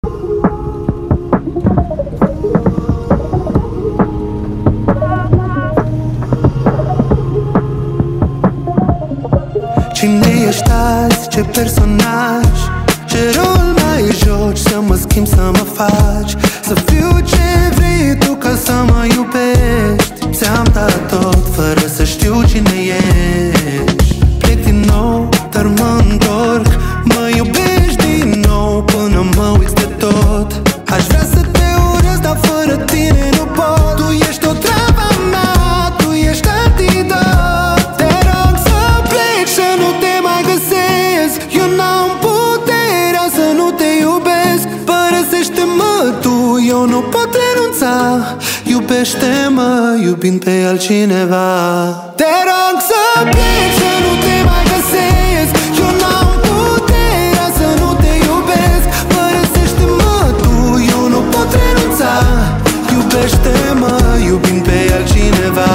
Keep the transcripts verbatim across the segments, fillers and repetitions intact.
Cine ești azi? Ce personaj? Ce rol mai joci? Să mă schimbi, să mă faci să fiu ce vrei tu ca să mă iubești. Ți-am dat tot fără să știu cine ești. Plec din nou, dar mă întorc. Mă iubești din nou până mă uiți de tot. Aș vrea să te urăsc, dar fără tine nu pot. Tu ești o travă mea, tu ești antidot. Te rog să pleci, să nu te mai găsesc. Eu n-am puterea să nu te iubesc. Părăsește-mă tu, eu nu pot renunța. Iubește-mă, iubind pe altcineva. Te rog să pleci, să nu te mai găsesc. Eu n-am puterea să nu te iubesc. Părăsește-mă tu, eu nu pot renunța. Iubește-mă, iubind pe altcineva.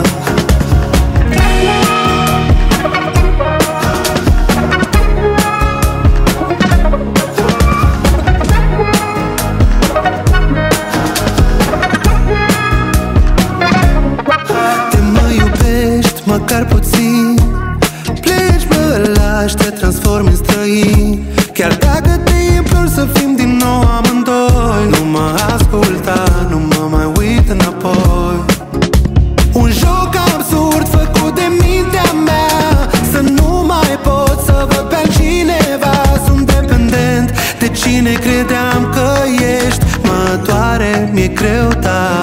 Măcar puțin pleci, mă lași, te transformi în străin. Chiar dacă te implor să fim din nou amândoi, nu mă asculta, nu mă mai uit înapoi. Un joc absurd făcut de mintea mea, să nu mai pot să văd pe altcineva. Sunt dependent de cine credeam că ești. Mă doare, mi-e greu, dar